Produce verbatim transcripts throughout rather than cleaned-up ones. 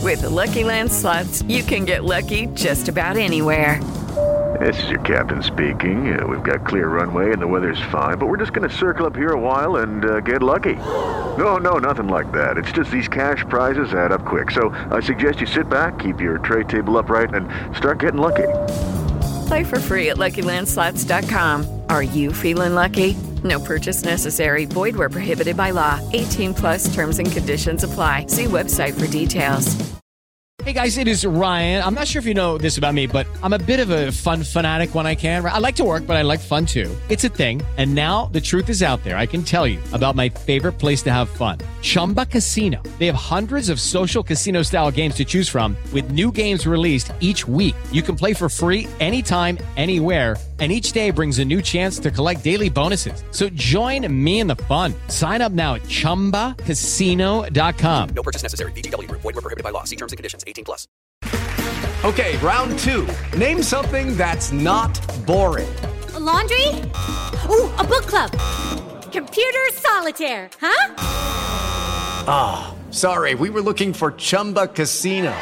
With the Lucky Land Slots, you can get lucky just about anywhere. This is your captain speaking. Uh, we've got clear runway and the weather's fine, but we're just going to circle up here a while and uh, get lucky. No, no, nothing like that. It's just these cash prizes add up quick. So I suggest you sit back, keep your tray table upright, and start getting lucky. Play for free at Lucky Land Slots dot com. Are you feeling lucky? No purchase necessary. Void where prohibited by law. eighteen plus terms and conditions apply. See website for details. Hey guys, it is Ryan. I'm not sure if you know this about me, but I'm a bit of a fun fanatic when I can. I like to work, but I like fun too. It's a thing. And now the truth is out there. I can tell you about my favorite place to have fun. Chumba Casino. They have hundreds of social casino style games to choose from with new games released each week. You can play for free anytime, anywhere. And each day brings a new chance to collect daily bonuses. So join me in the fun. Sign up now at chumba casino dot com. No purchase necessary. V G W. Void where prohibited by law. See terms and conditions. eighteen plus. Okay, round two. Name something that's not boring. A laundry? Ooh, a book club. Computer solitaire, huh? Ah, oh, sorry. We were looking for Chumba Casino.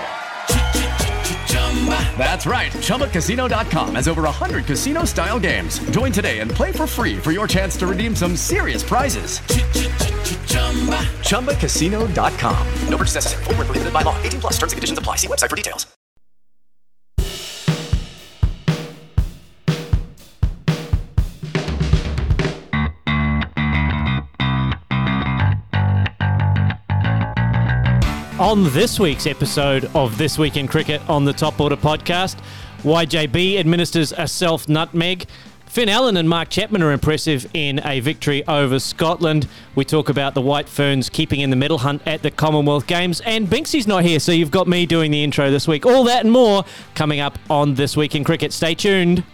That's right. Chumba Casino dot com has over one hundred casino-style games. Join today and play for free for your chance to redeem some serious prizes. Chumba Casino dot com. No purchase necessary. Void where prohibited by law. eighteen plus. Terms and conditions apply. See website for details. On this week's episode of This Week in Cricket on the Top Order podcast, Y J B administers a self-nutmeg. Finn Allen and Mark Chapman are impressive in a victory over Scotland. We talk about the White Ferns keeping in the medal hunt at the Commonwealth Games. And Binksy's not here, so you've got me doing the intro this week. All that and more coming up on This Week in Cricket. Stay tuned.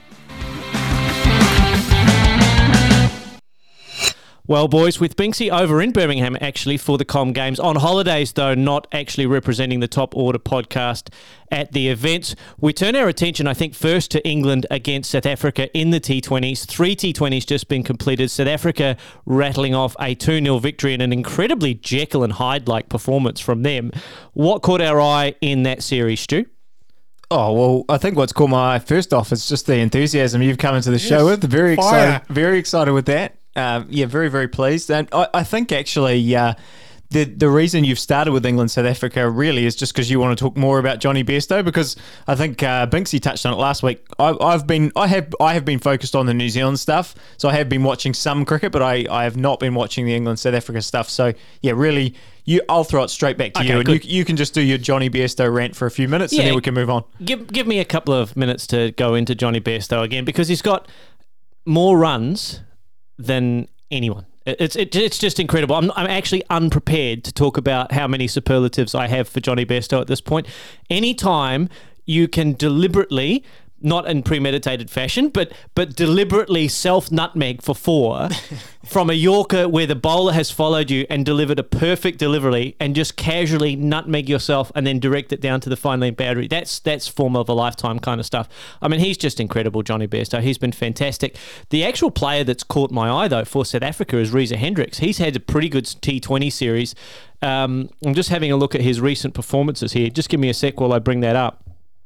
Well, boys, with Binksy over in Birmingham, actually, for the Com Games. On holidays, though, not actually representing the Top Order podcast at the event. We turn our attention, I think, first to England against South Africa in the T twenties. Three T twenties just been completed. South Africa rattling off a two nil victory and an incredibly Jekyll and Hyde-like performance from them. What caught our eye in that series, Stu? Oh, well, I think what's caught my eye first off is just the enthusiasm you've come into the show Yes, with. Very fire. excited, very excited with that. Uh, yeah, very, very pleased. And I, I think actually uh, the the reason you've started with England, South Africa really is just because you want to talk more about Johnny Bairstow, because I think uh, Binksy touched on it last week. I, I've been, I have, I have been focused on the New Zealand stuff, so I have been watching some cricket, but I, I have not been watching the England, South Africa stuff. So yeah, really, you, I'll throw it straight back to Okay, you, and good. you, you can just do your Johnny Bairstow rant for a few minutes, Yeah. and then we can move on. Give give me a couple of minutes to go into Johnny Bairstow again, because he's got more runs than anyone. It's it, it's just incredible. I'm I'm actually unprepared to talk about how many superlatives I have for Johnny Bairstow at this point. Anytime you can deliberately, not in premeditated fashion, but but deliberately self-nutmeg for four from a Yorker where the bowler has followed you and delivered a perfect delivery, and just casually nutmeg yourself and then direct it down to the fine lane boundary. That's that's form of a lifetime kind of stuff. I mean, he's just incredible, Johnny Bairstow. He's been fantastic. The actual player that's caught my eye, though, for South Africa is Reza Hendricks. He's had a pretty good T twenty series. Um, I'm just having a look at his recent performances here. Just give me a sec while I bring that up.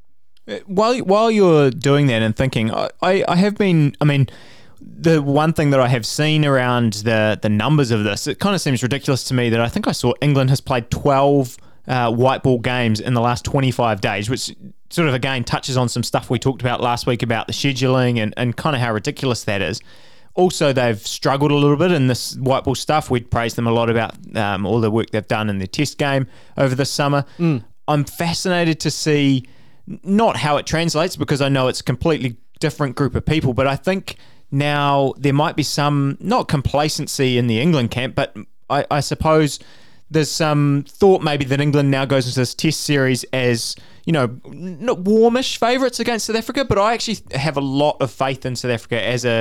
While while you're doing that and thinking, I, I, I have been, I mean, the one thing that I have seen around the, the numbers of this, it kind of seems ridiculous to me that I think I saw England has played twelve uh, white ball games in the last twenty-five days, which sort of, again, touches on some stuff we talked about last week about the scheduling and, and kind of how ridiculous that is. Also, they've struggled a little bit in this white ball stuff. We'd praised them a lot about um, all the work they've done in the test game over the summer. Mm. I'm fascinated to see not how it translates, because I know it's a completely different group of people, but I think now there might be some, not complacency in the England camp, but I, I suppose there's some thought maybe that England now goes into this test series as, you know, not warmish favourites against South Africa, but I actually have a lot of faith in South Africa as a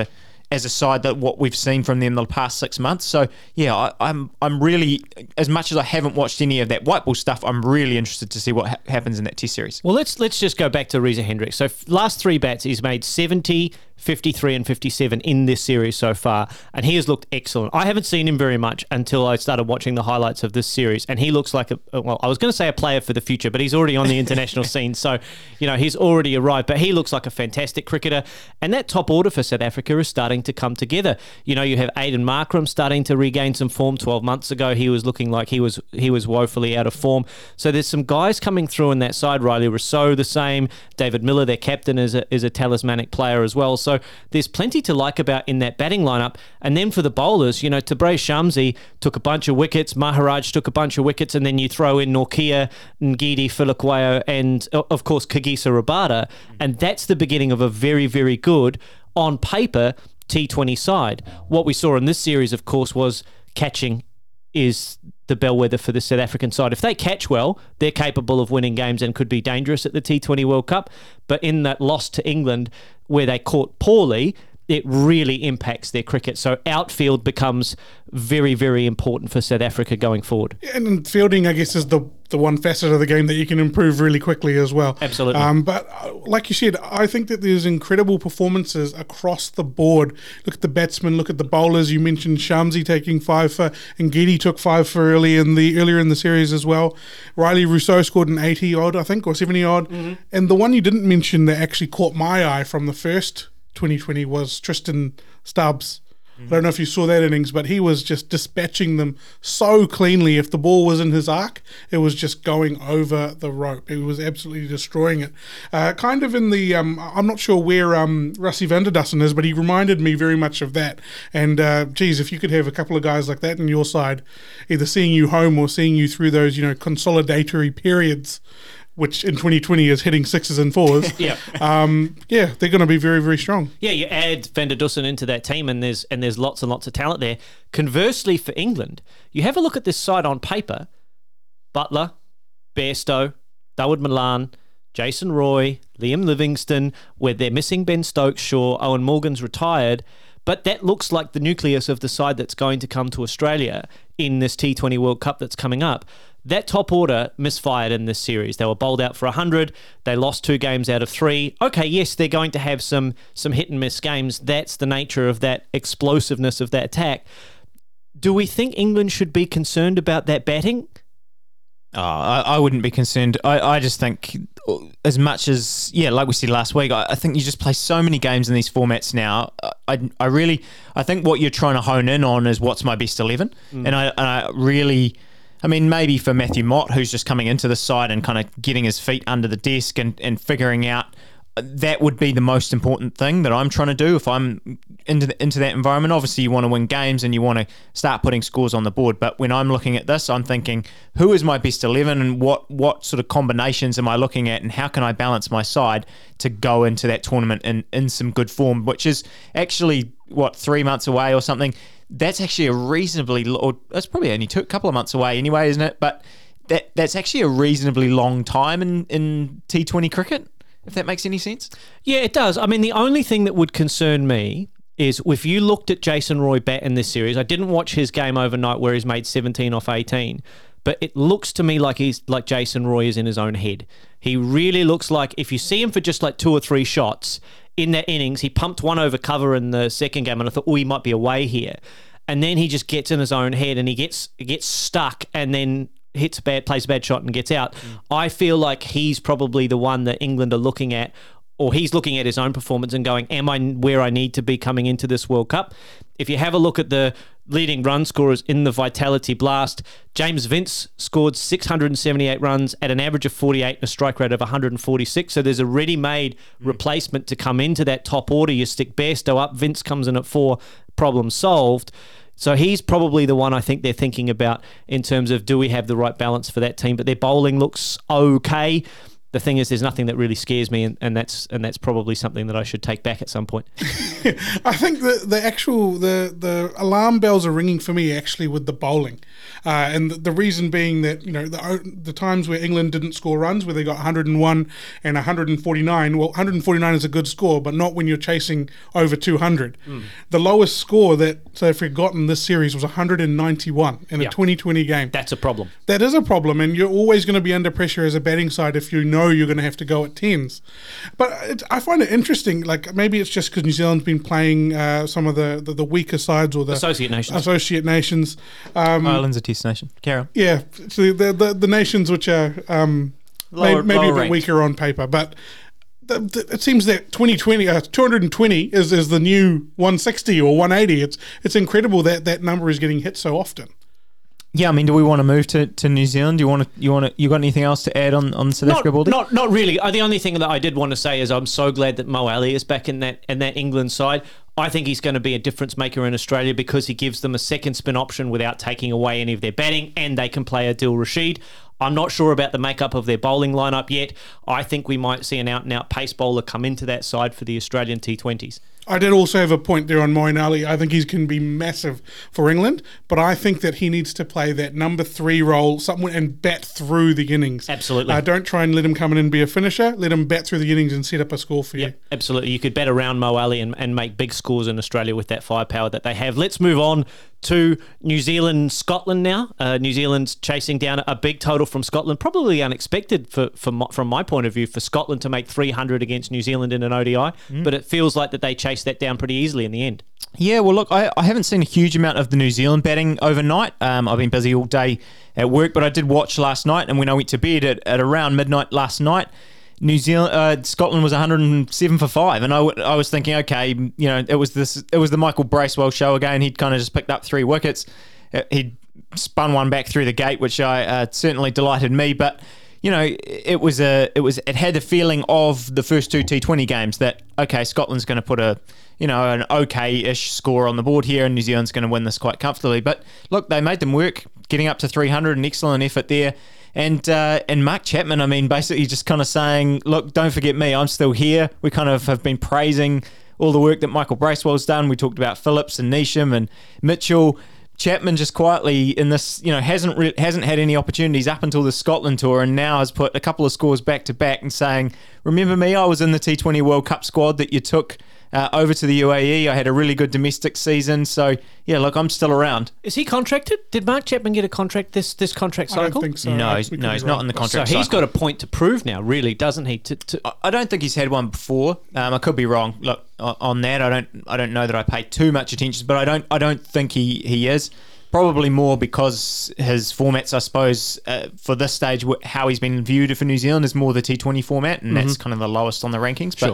as a side that what we've seen from them the past six months. So yeah, I, I'm I'm really, as much as I haven't watched any of that white ball stuff, I'm really interested to see what ha- happens in that Test series. Well, let's let's just go back to Reza Hendricks. So f- last three bats, he's made seventy, fifty-three and fifty-seven in this series so far, and he has looked excellent. I haven't seen him very much until I started watching the highlights of this series, and he looks like a, well, I was going to say a player for the future, but he's already on the international scene, so, you know, he's already arrived, but he looks like a fantastic cricketer, and that top order for South Africa is starting to come together. You know, you have Aiden Markram starting to regain some form. twelve months ago, he was looking like he was he was woefully out of form. So there's some guys coming through in that side. Riley Rousseau, the same. David Miller, their captain, is a, is a talismanic player as well. So there's plenty to like about in that batting lineup. And then for the bowlers, you know, Tabraiz Shamsi took a bunch of wickets, Maharaj took a bunch of wickets, and then you throw in Nortje, Ngidi, Filakwayo, and of course Kagiso Rabada, and that's the beginning of a very, very good, on paper, T twenty side. What we saw in this series, of course, was catching is the bellwether for the South African side. If they catch well, they're capable of winning games and could be dangerous at the T twenty World Cup. But in that loss to England, where they caught poorly, it really impacts their cricket. So outfield becomes very, very important for South Africa going forward. And fielding, I guess, is the the one facet of the game that you can improve really quickly as well. Absolutely. Um, but uh, like you said, I think that there's incredible performances across the board. Look at the batsmen, look at the bowlers. You mentioned Shamsi taking five for, and Ngidi took five for early in the earlier in the series as well. Riley Rousseau scored an eighty odd, I think, or seventy odd. Mm-hmm. And the one you didn't mention that actually caught my eye from the first twenty twenty was Tristan Stubbs. I don't know if you saw that innings, but he was just dispatching them so cleanly. If the ball was in his arc, it was just going over the rope. He was absolutely destroying it. Uh, kind of in the, um, I'm not sure where um, Rassie van der Dussen is, but he reminded me very much of that. And uh, geez, if you could have a couple of guys like that in your side, either seeing you home or seeing you through those, you know, consolidatory periods, which in twenty twenty is hitting sixes and fours. yeah, um, yeah, they're going to be very, very strong. Yeah, you add Van der Dussen into that team, and there's and there's lots and lots of talent there. Conversely, for England, you have a look at this side on paper: Butler, Bairstow, Dawood Malan, Jason Roy, Liam Livingstone. Where they're missing Ben Stokes, sure. Owen Morgan's retired. But that looks like the nucleus of the side that's going to come to Australia in this T twenty World Cup that's coming up. That top order misfired in this series. They were bowled out for one hundred. They lost two games out of three. Okay, yes, they're going to have some some hit and miss games. That's the nature of that explosiveness of that attack. Do we think England should be concerned about that batting? Oh, I, I wouldn't be concerned. I, I just think as much as, yeah, like we said last week, I, I think you just play so many games in these formats now. I, I really, I think what you're trying to hone in on is what's my best eleven. Mm. And I, and I really... I mean, maybe for Matthew Mott, who's just coming into the side and kind of getting his feet under the desk and, and figuring out, that would be the most important thing that I'm trying to do if I'm into the, into that environment. Obviously, you want to win games and you want to start putting scores on the board. But when I'm looking at this, I'm thinking, who is my best eleven and what, what sort of combinations am I looking at and how can I balance my side to go into that tournament in, in some good form, which is actually, what, three months away or something. That's actually a reasonably, or that's probably only two, a couple of months away anyway, isn't it? But that that's actually a reasonably long time in, in T twenty cricket, if that makes any sense. Yeah, it does. I mean, the only thing that would concern me is if you looked at Jason Roy bat in this series, I didn't watch his game overnight where he's made seventeen off eighteen, but it looks to me like he's like Jason Roy is in his own head. He really looks like, if you see him for just like two or three shots in that innings, he pumped one over cover in the second game, and I thought, oh, he might be away here. And then he just gets in his own head and he gets gets stuck and then hits a bad, plays a bad shot and gets out. Mm. I feel like he's probably the one that England are looking at, or he's looking at his own performance and going, am I where I need to be coming into this World Cup? If you have a look at the leading run scorers in the Vitality Blast, James Vince scored six hundred seventy-eight runs at an average of forty-eight and a strike rate of one hundred forty-six. So there's a ready-made mm. replacement to come into that top order. You stick Bairstow up, Vince comes in at four, problem solved. So he's probably the one I think they're thinking about in terms of, do we have the right balance for that team? But their bowling looks okay. the thing is, there's nothing that really scares me, and, and that's and that's probably something that I should take back at some point. I think the the actual the the alarm bells are ringing for me actually with the bowling, uh, and the, the reason being that you know the the times where England didn't score runs, where they got one hundred and one and one hundred and forty-nine. Well, one hundred and forty-nine is a good score, but not when you're chasing over two hundred. Mm. The lowest score that they've forgotten this series was one hundred and ninety-one in a yeah. twenty twenty game. That's a problem. That is a problem, and you're always going to be under pressure as a batting side if you know you're going to have to go at tens. But it, I find it interesting. Like maybe it's just because New Zealand's been playing uh, some of the, the, the weaker sides or the associate nations. Associate nations. Um, Ireland's a test nation. Carol. Yeah, so the, the the nations which are um, lower, may, maybe lower a bit ranked. weaker on paper, but. The, the, it seems that twenty twenty, uh, two hundred twenty is, is the new one sixty or one eighty. It's it's incredible that that number is getting hit so often. Yeah, I mean, do we want to move to, to New Zealand? Do you want to you want to you got anything else to add on, on South not, Africa, Baldy? Not not really. Uh, the only thing that I did want to say is I'm so glad that Mo Ali is back in that in that England side. I think he's going to be a difference maker in Australia because he gives them a second spin option without taking away any of their batting, and they can play Adil Rashid. I'm not sure about the makeup of their bowling lineup yet. I think we might see an out-and-out pace bowler come into that side for the Australian T twenties. I did also have a point there on Moeen Ali. I think he's going to be massive for England, but I think that he needs to play that number three role somewhere and bat through the innings. Absolutely. Uh, don't try and let him come in and be a finisher. Let him bat through the innings and set up a score for you. Yep, absolutely. You could bet around Mo Ali and, and make big scores in Australia with that firepower that they have. Let's move on to New Zealand, Scotland now. Uh, New Zealand's chasing down a big total from Scotland, probably unexpected for, for my, from my point of view for Scotland to make three hundred against New Zealand in an O D I, mm. but it feels like that they chased that down pretty easily in the end. Yeah, well, look, I, I haven't seen a huge amount of the New Zealand batting overnight. Um, I've been busy all day at work, but I did watch last night, and when I went to bed at, at around midnight last night, New Zealand, uh, Scotland was one hundred and seven for five, and I, w- I was thinking, okay, you know, it was this, it was the Michael Bracewell show again. He'd kind of just picked up three wickets. He'd spun one back through the gate, which I uh, certainly delighted me. But you know, it was a, it was, it had the feeling of the first two T twenty games that okay, Scotland's going to put a, you know, an okay-ish score on the board here, and New Zealand's going to win this quite comfortably. But look, they made them work, getting up to three hundred, an excellent effort there. And uh, and Mark Chapman, I mean, basically just kind of saying, look, don't forget me, I'm still here. We kind of have been praising all the work that Michael Bracewell's done. We talked about Phillips and Neesham and Mitchell. Chapman just quietly in this, you know, hasn't re- hasn't had any opportunities up until the Scotland tour, and now has put a couple of scores back to back and saying, remember me, I was in the T twenty World Cup squad that you took uh, over to the U A E. I had a really good domestic season. So, yeah, look, I'm still around. Is he contracted? Did Mark Chapman get a contract this this contract cycle? I don't think so. No, he's, no, he's not in the contract So he's cycle. got a point to prove now, really, doesn't he? To, to I don't think he's had one before. Um, I could be wrong. Look, on that, I don't I don't know that I pay too much attention, but I don't I don't think he, he is. Probably more because his formats, I suppose, uh, for this stage, how he's been viewed for New Zealand is more the T twenty format, and mm-hmm. that's kind of the lowest on the rankings. But sure.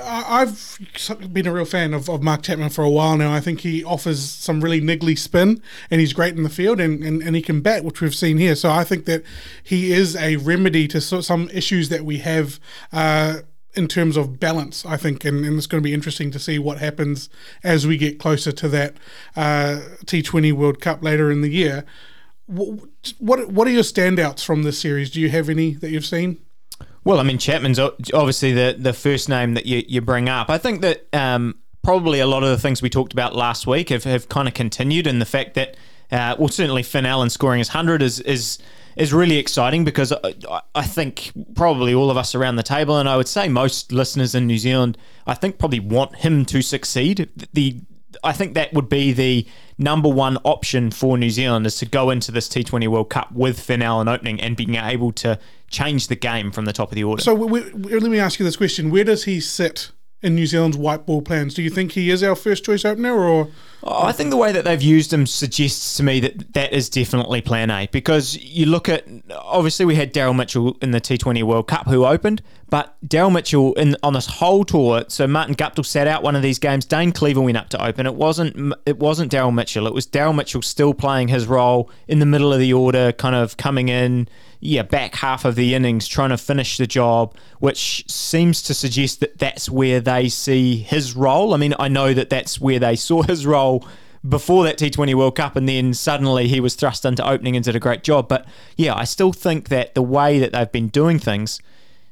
I've been a real fan of, of Mark Chapman for a while now. I think he offers some really niggly spin, and he's great in the field, and, and, and he can bat, which we've seen here. So I think that he is a remedy to so, some issues that we have uh, in terms of balance, I think, and, and it's going to be interesting to see what happens as we get closer to that uh, T twenty World Cup later in the year. What, what what are your standouts from this series? Do you have any that you've seen? Well, I mean, Chapman's obviously the, the first name that you, you bring up. I think that um, probably a lot of the things we talked about last week have, have kind of continued, and the fact that, uh, well, certainly Finn Allen scoring his one hundred is is is really exciting because I, I think probably all of us around the table, and I would say most listeners in New Zealand, I think probably want him to succeed. The I think that would be the number one option for New Zealand, is to go into this T twenty World Cup with Finn Allen opening and being able to change the game from the top of the order. So we, we, let me ask you this question. Where does he sit in New Zealand's white ball plans? Do you think he is our first choice opener, or? Oh, I think the way that they've used him suggests to me that that is definitely plan A, because you look at, obviously we had Daryl Mitchell in the T twenty World Cup who opened, but Daryl Mitchell in on this whole tour, so Martin Guptill sat out one of these games, Dane Cleaver went up to open. It wasn't it wasn't Daryl Mitchell, it was Daryl Mitchell still playing his role in the middle of the order, kind of coming in, yeah, back half of the innings, trying to finish the job, which seems to suggest that that's where they see his role. I mean, I know that that's where they saw his role before that T twenty World Cup, and then suddenly he was thrust into opening and did a great job. But yeah, I still think that the way that they've been doing things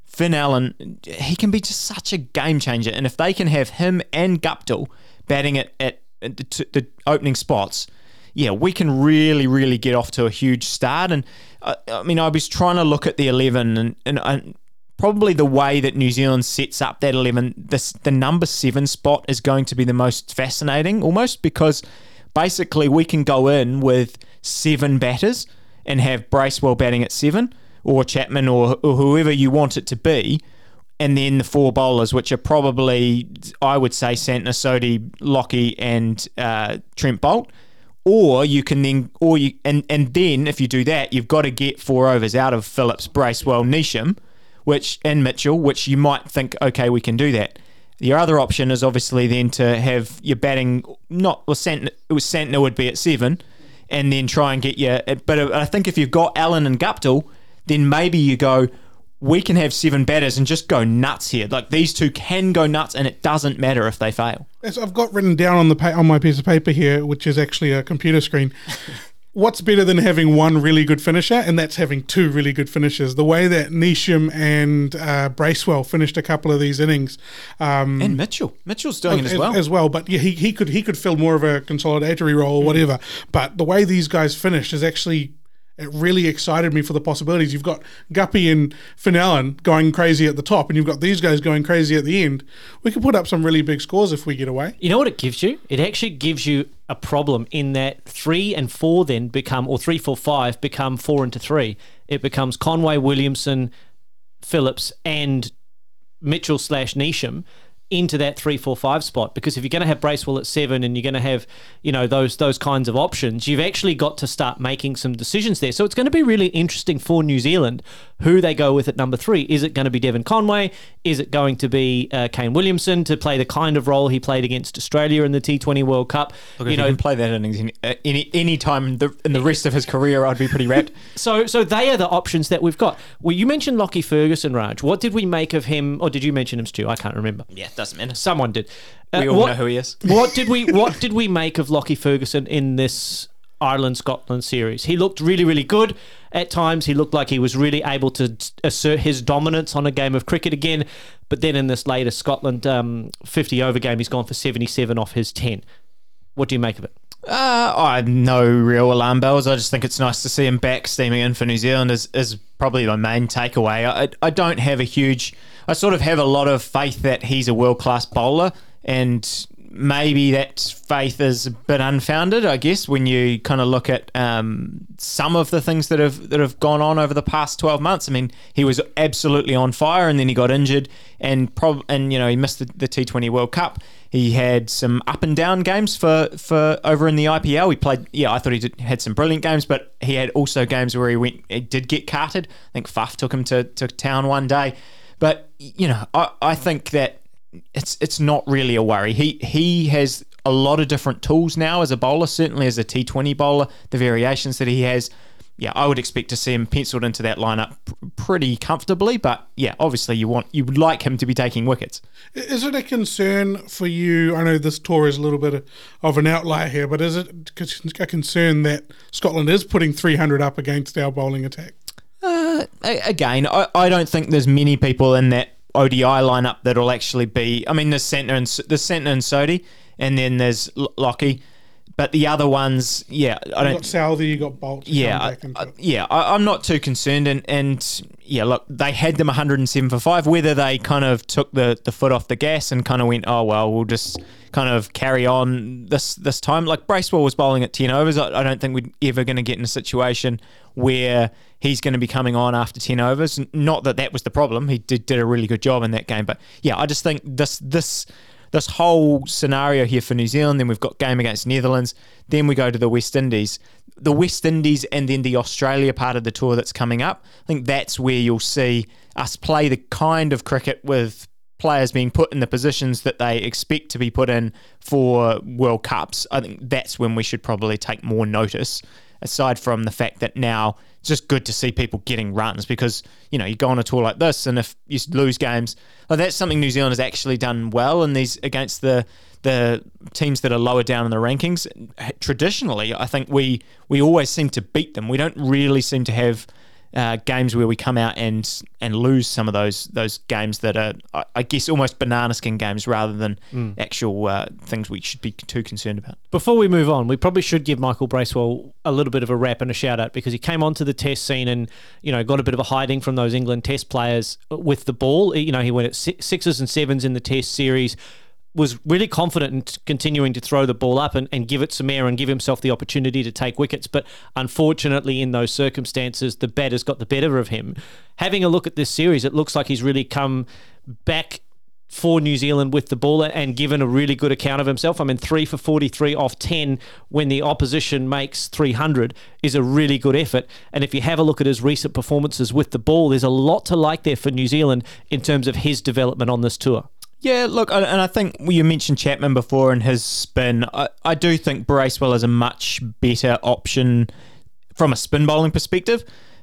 Finn Allen, he can be just such a game changer. And if they can have him and Guptill batting it at, at the, t- the opening spots, yeah, we can really, really get off to a huge start. And uh, I mean, I was trying to look at the eleven, and, and, and probably the way that New Zealand sets up that eleven, this, the number seven spot is going to be the most fascinating, almost because basically we can go in with seven batters and have Bracewell batting at seven, or Chapman, or, or whoever you want it to be, and then the four bowlers, which are probably, I would say, Santner, Sodhi, Lockie, and uh, Trent Boult. Or you can then, or you, and, and then if you do that, you've got to get four overs out of Phillips, Bracewell, Neesham, which and Mitchell, which you might think, okay, we can do that. Your other option is obviously then to have your batting, not well, Santner, it was Santner would be at seven, and then try and get your. But I think if you've got Allen and Guptill, then maybe you go, we can have seven batters and just go nuts here. Like, these two can go nuts, and it doesn't matter if they fail. Yes, I've got written down on the pa- on my piece of paper here, which is actually a computer screen. What's better than having one really good finisher, and that's having two really good finishers. The way that Neesham and uh, Bracewell finished a couple of these innings, um, and Mitchell, Mitchell's doing as, it as well, as well. But yeah, he he could he could fill more of a consolidatory role or whatever. But the way these guys finished is actually. It really excited me for the possibilities. You've got Guppy and Finn Allen going crazy at the top, and you've got these guys going crazy at the end. We could put up some really big scores if we get away. You know what it gives you? It actually gives you a problem in that three and four then become, or three, four, five become four into three. It becomes Conway, Williamson, Phillips, and Mitchell slash Neesham into that three, four, five spot. Because if you're going to have Bracewell at seven and you're going to have, you know, those those kinds of options, you've actually got to start making some decisions there. So it's going to be really interesting for New Zealand who they go with at number three. Is it going to be Devon Conway? Is it going to be uh, Kane Williamson to play the kind of role he played against Australia in the T twenty World Cup? Look, you if know, he can play that innings any any, any time in the, in the rest of his career, I'd be pretty wrapped. So, so they are the options that we've got. Well, you mentioned Lockie Ferguson, Raj. What did we make of him? Or did you mention him, Stu? I can't remember. Yeah, it doesn't matter. Someone did. We Uh, all what, know who he is. what did we What did we make of Lockie Ferguson in this Ireland-Scotland series? He looked really, really good at times. He looked like he was really able to assert his dominance on a game of cricket again. But then in this latest Scotland um, fifty-over game, he's gone for seventy-seven off his ten. What do you make of it? Uh, I have no real alarm bells. I just think it's nice to see him back steaming in for New Zealand is, is probably my main takeaway. I, I don't have a huge... I sort of have a lot of faith that he's a world-class bowler, and maybe that faith is a bit unfounded, I guess, when you kind of look at um, some of the things that have that have gone on over the past twelve months. I mean, he was absolutely on fire, and then he got injured, and prob- and you know he missed the, the T twenty World Cup. He had some up and down games for, for over in the I P L. He played, yeah, I thought he did, had some brilliant games, but he had also games where he went, he did get carted. I think Faf took him to, to town one day. But, you know, I, I think that it's it's not really a worry. He he has a lot of different tools now as a bowler, certainly as a T twenty bowler, the variations that he has. Yeah, I would expect to see him penciled into that lineup pr- pretty comfortably. But, yeah, obviously you want you would like him to be taking wickets. Is it a concern for you? I know this tour is a little bit of an outlier here, but is it a concern that Scotland is putting three hundred up against our bowling attack? Uh, again, I, I don't think there's many people in that O D I lineup that'll actually be. I mean, there's Santner and there's Santner and Sodhi, and then there's L- Lockie, but the other ones, yeah, I don't. You got Southey, you got Boult. Yeah, I, I, yeah, I, I'm not too concerned, and, and yeah, look, they had them one hundred seven for five. Whether they kind of took the, the foot off the gas and kind of went, oh well, we'll just kind of carry on this this time. Like Bracewell was bowling at ten overs. I, I don't think we're ever going to get in a situation where he's going to be coming on after ten overs. Not that that was the problem. He did, did a really good job in that game. But yeah, I just think this this this whole scenario here for New Zealand, then we've got game against Netherlands, then we go to the West Indies. The West Indies and then the Australia part of the tour that's coming up, I think that's where you'll see us play the kind of cricket with players being put in the positions that they expect to be put in for World Cups. I think that's when we should probably take more notice, aside from the fact that now it's just good to see people getting runs, because, you know, you go on a tour like this and if you lose games, well, that's something New Zealand has actually done well in these against the the teams that are lower down in the rankings. Traditionally, I think we we always seem to beat them. We don't really seem to have uh, games where we come out and and lose some of those those games that are, I, I guess, almost banana skin games rather than Mm. actual uh, things we should be too concerned about. Before we move on, we probably should give Michael Bracewell a little bit of a rap and a shout out because he came onto the test scene and, you know, got a bit of a hiding from those England test players with the ball. You know, he went at six, sixes and sevens in the test series, was really confident in t- continuing to throw the ball up and, and give it some air and give himself the opportunity to take wickets. But unfortunately, in those circumstances, the batter's got the better of him. Having a look at this series, it looks like he's really come back for New Zealand with the ball and given a really good account of himself. I mean, three for forty-three off ten when the opposition makes three hundred is a really good effort. And if you have a look at his recent performances with the ball, there's a lot to like there for New Zealand in terms of his development on this tour. Yeah, look, and I think you mentioned Chapman before and his spin. I, I do think Bracewell is a much better option from a spin bowling perspective.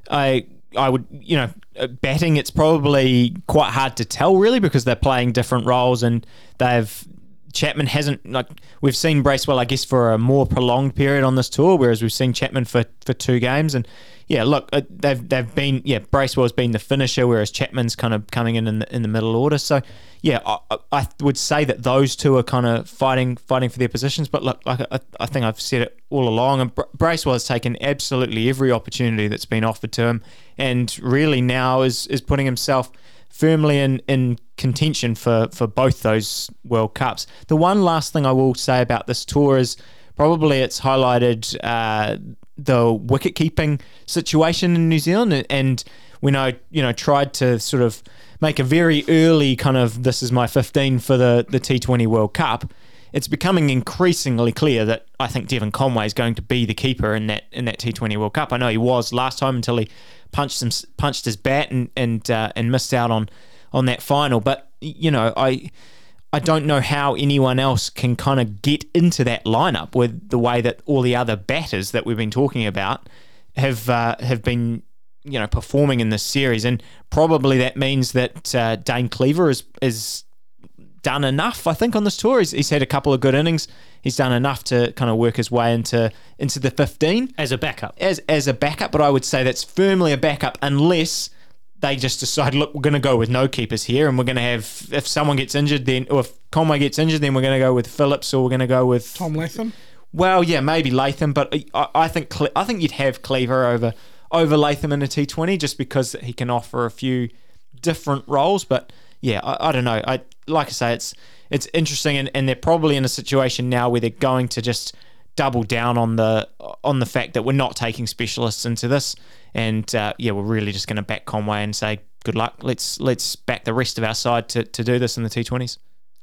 I I would, you know, batting, it's probably quite hard to tell really because they're playing different roles and they've Chapman hasn't, like, we've seen Bracewell, I guess, for a more prolonged period on this tour, whereas we've seen Chapman for, for two games. And yeah, look, uh, they've they've been, yeah, Bracewell's been the finisher, whereas Chapman's kind of coming in in the, in the middle order. So yeah, I, I would say that those two are kind of fighting fighting for their positions. But look, like I, I think I've said it all along, and Bracewell has taken absolutely every opportunity that's been offered to him, and really now is is putting himself firmly in, in contention for, for both those World Cups. The one last thing I will say about this tour is probably it's highlighted uh, the wicket-keeping situation in New Zealand. And when I, you know, tried to sort of make a very early kind of this is my fifteen for the, the T twenty World Cup, it's becoming increasingly clear that I think Devon Conway is going to be the keeper in that in that T twenty World Cup. I know he was last time until he punched him, punched his bat and and uh, and missed out on on that final. But you know, I I don't know how anyone else can kind of get into that lineup with the way that all the other batters that we've been talking about have uh, have been, you know, performing in this series. And probably that means that uh, Dane Cleaver is is done enough, I think, on this tour. He's, he's had a couple of good innings. He's done enough to kind of work his way into into the fifteen as a backup. As as a backup, but I would say that's firmly a backup unless they just decide, look, we're going to go with no keepers here, and we're going to have, if someone gets injured, then, or if Conway gets injured, then we're going to go with Phillips, or we're going to go with Tom Latham. Well, yeah, maybe Latham, but I, I think Cle- I think you'd have Cleaver over over Latham in a T twenty just because he can offer a few different roles. But yeah, I, I don't know. I like I say, it's it's interesting, and, and they're probably in a situation now where they're going to just double down on the on the fact that we're not taking specialists into this, and uh, yeah, we're really just going to back Conway and say good luck. Let's let's back the rest of our side to, to do this in the T twenties.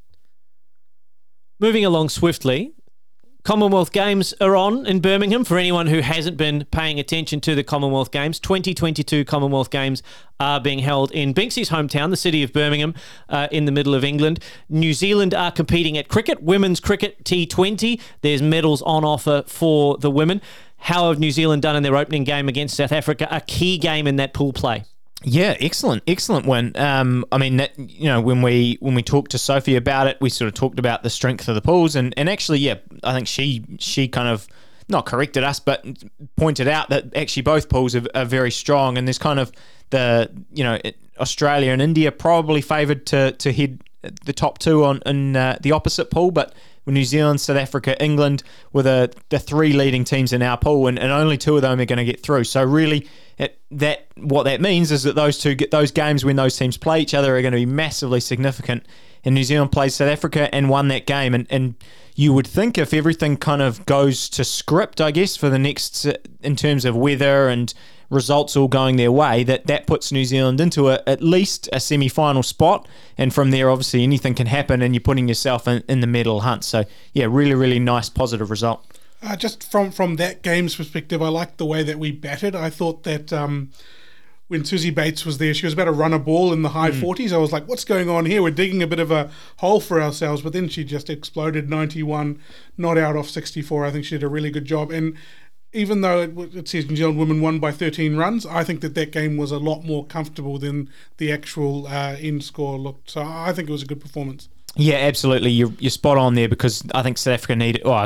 Moving along swiftly, Commonwealth Games are on in Birmingham. For anyone who hasn't been paying attention to the Commonwealth Games, twenty twenty-two Commonwealth Games are being held in Binksy's hometown, the city of Birmingham, uh, in the middle of England. New Zealand are competing at cricket, women's cricket T twenty. There's medals on offer for the women. How have New Zealand done in their opening game against South Africa? A key game in that pool play. Yeah, excellent, excellent win. Um, I mean, that, you know, when we when we talked to Sophie about it, we sort of talked about the strength of the pools, and, and actually, yeah, I think she she kind of not corrected us, but pointed out that actually both pools are, are very strong, and there's kind of the, you know, Australia and India probably favoured to to head the top two on in uh, the opposite pool, but New Zealand, South Africa, England were the, the three leading teams in our pool, and, and only two of them are going to get through. So really, it, that what that means is that those two get those games when those teams play each other are going to be massively significant. And New Zealand played South Africa and won that game, and, and you would think if everything kind of goes to script, I guess, for the next, in terms of weather and results all going their way, that that puts New Zealand into a, at least a semi-final spot, and from there obviously anything can happen and you're putting yourself in, in the medal hunt. So yeah, really really nice positive result. Uh, just from from that game's perspective, I liked the way that we batted. I thought that um, when Susie Bates was there, she was about to run a ball in the high mm. forties. I was like, what's going on here? We're digging a bit of a hole for ourselves. But then she just exploded ninety-one, not out off sixty-four. I think she did a really good job. And even though it, it says New Zealand women won by thirteen runs, I think that that game was a lot more comfortable than the actual uh, end score looked. So I think it was a good performance. Yeah, absolutely. You're, you're spot on there, because I think South Africa needed... Oh,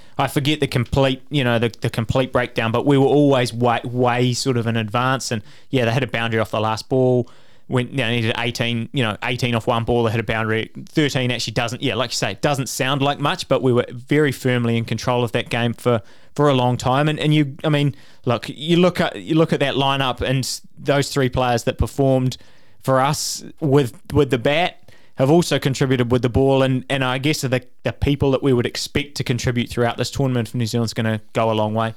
I forget the complete, you know, the, the complete breakdown, but we were always way, way sort of in advance. And yeah, they hit a boundary off the last ball. When you know, needed eighteen, you know, eighteen off one ball, they hit a boundary. thirteen actually doesn't, yeah, like you say, it doesn't sound like much, but we were very firmly in control of that game for, for a long time. And and you, I mean, look, you look at you look at that lineup, and those three players that performed for us with with the bat have also contributed with the ball, and and I guess are the the people that we would expect to contribute throughout this tournament for New Zealand's going to go a long way.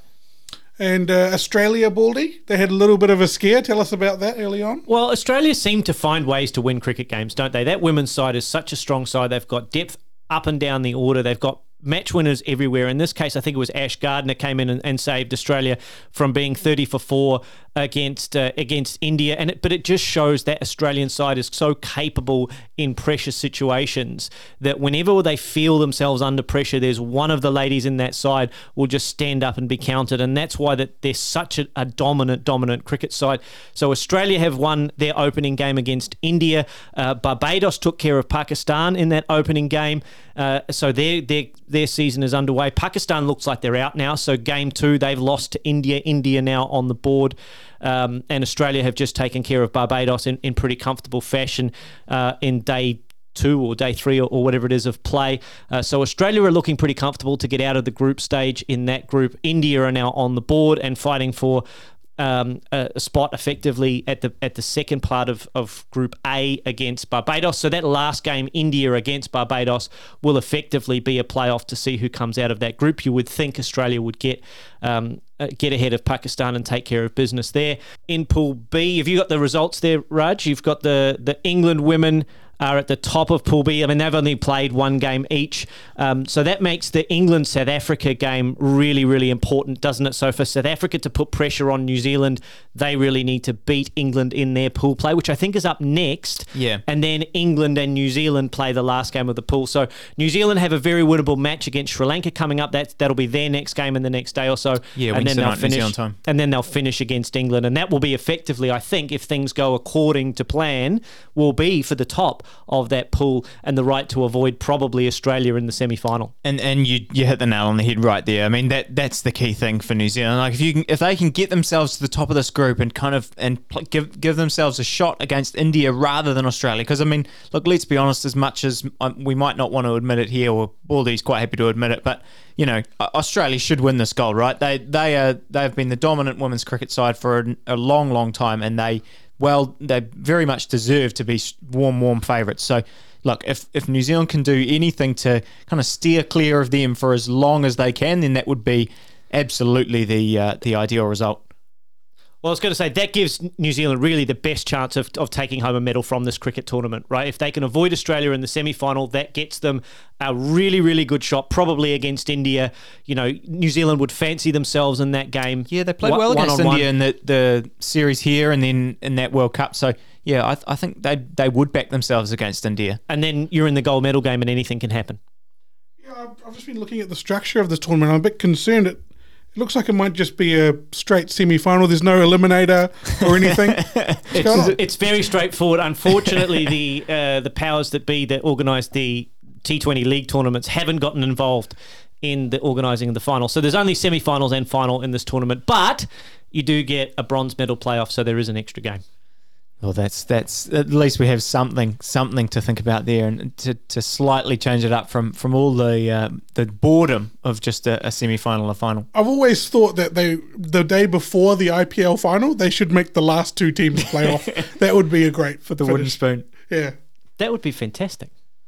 And uh, Australia, Baldy, they had a little bit of a scare. Tell us about that early on. Well, Australia seem to find ways to win cricket games, don't they? That women's side is such a strong side. They've got depth up and down the order. They've got match winners everywhere. In this case, I think it was Ash Gardner came in and, and saved Australia from being thirty for four against uh, against India. And it, but it just shows that Australian side is so capable in pressure situations that whenever they feel themselves under pressure, there's one of the ladies in that side will just stand up and be counted. And that's why that they're such a, a dominant, dominant cricket side. So Australia have won their opening game against India. Uh, Barbados took care of Pakistan in that opening game. Uh, so their their their season is underway. Pakistan looks like they're out now. So game two, they've lost to India. India now on the board. Um, and Australia have just taken care of Barbados in, in pretty comfortable fashion uh, in day two or day three or, or whatever it is of play. Uh, so Australia are looking pretty comfortable to get out of the group stage in that group. India are now on the board and fighting for Um, a, a spot effectively at the at the second part of, of Group A against Barbados. So that last game, India against Barbados, will effectively be a playoff to see who comes out of that group. You would think Australia would get um, uh, get ahead of Pakistan and take care of business there. In Pool B, have you got the results there, Raj? You've got the, the England women are at the top of Pool B. I mean, they've only played one game each. Um, so that makes the England-South Africa game really, really important, doesn't it? So for South Africa to put pressure on New Zealand, they really need to beat England in their pool play, which I think is up next. Yeah. And then England and New Zealand play the last game of the pool. So New Zealand have a very winnable match against Sri Lanka coming up. That, that'll be their next game in the next day or so. Yeah, and then Wednesday they'll night, New finish, Zealand time. And then they'll finish against England. And that will be effectively, I think, if things go according to plan, will be for the top of that pool and the right to avoid probably Australia in the semi-final. And and you you hit the nail on the head right there. I mean, that that's the key thing for New Zealand. Like if you can, if they can get themselves to the top of this group and kind of and pl- give give themselves a shot against India rather than Australia, because I mean, look, let's be honest. As much as um, we might not want to admit it here, or Baldy's quite happy to admit it, but you know, Australia should win this gold, right? They they are they've been the dominant women's cricket side for a, a long, long time, and they well they very much deserve to be warm, warm favourites. So. Look, if, if New Zealand can do anything to kind of steer clear of them for as long as they can, then that would be absolutely the uh, the ideal result. Well, I was going to say, that gives New Zealand really the best chance of, of taking home a medal from this cricket tournament, right? If they can avoid Australia in the semi-final, that gets them a really, really good shot, probably against India. You know, New Zealand would fancy themselves in that game. Yeah, they played one, well against India in the, the series here and then in that World Cup. So, yeah, I, I think they they would back themselves against India. And then you're in the gold medal game and anything can happen. Yeah, I've, I've just been looking at the structure of this tournament. I'm a bit concerned. It, it looks like it might just be a straight semi-final. There's no eliminator or anything. it's, it's very straightforward. Unfortunately, the uh, the powers that be that organise the T twenty league tournaments haven't gotten involved in the organising of the final. So there's only semi-finals and final in this tournament. But you do get a bronze medal playoff, so there is an extra game. Well, that's that's at least we have something something to think about there, and to, to slightly change it up from, from all the uh, the boredom of just a, a semi-final or final. I've always thought that they the day before the I P L final, they should make the last two teams play off. That would be a great for the finish. wooden spoon. Yeah, that would be fantastic.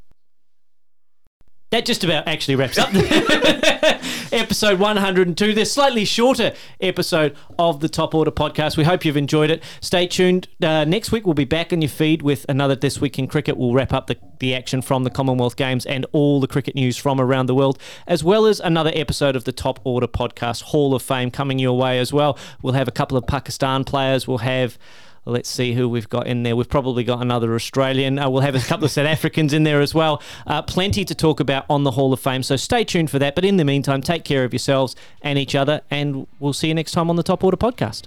That just about actually wraps up episode one hundred two, this slightly shorter episode of the Top Order podcast. We hope you've enjoyed it. Stay tuned. Uh, next week, we'll be back in your feed with another This Week in Cricket. We'll wrap up the, the action from the Commonwealth Games and all the cricket news from around the world, as well as another episode of the Top Order podcast Hall of Fame coming your way as well. We'll have a couple of Pakistan players. We'll have... Let's see who we've got in there. We've probably got another Australian. Uh, we'll have a couple of South Africans in there as well. Uh, plenty to talk about on the Hall of Fame, so stay tuned for that. But in the meantime, take care of yourselves and each other, and we'll see you next time on the Top Order podcast.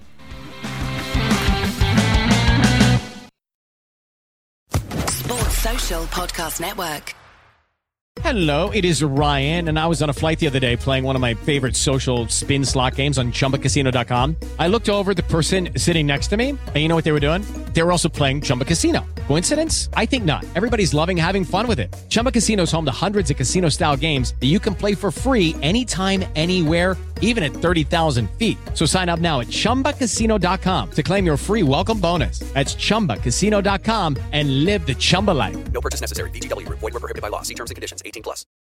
Sports Social Podcast Network. Hello, it is Ryan, and I was on a flight the other day playing one of my favorite social spin slot games on Chumba Casino dot com. I looked over at the person sitting next to me, and you know what they were doing? They were also playing Chumba Casino. Coincidence? I think not. Everybody's loving having fun with it. Chumba Casino is home to hundreds of casino-style games that you can play for free anytime, anywhere, even at thirty thousand feet. So sign up now at Chumba Casino dot com to claim your free welcome bonus. That's Chumba Casino dot com and live the Chumba life. No purchase necessary. V G W. Void where prohibited by law. See terms and conditions. eighteen plus.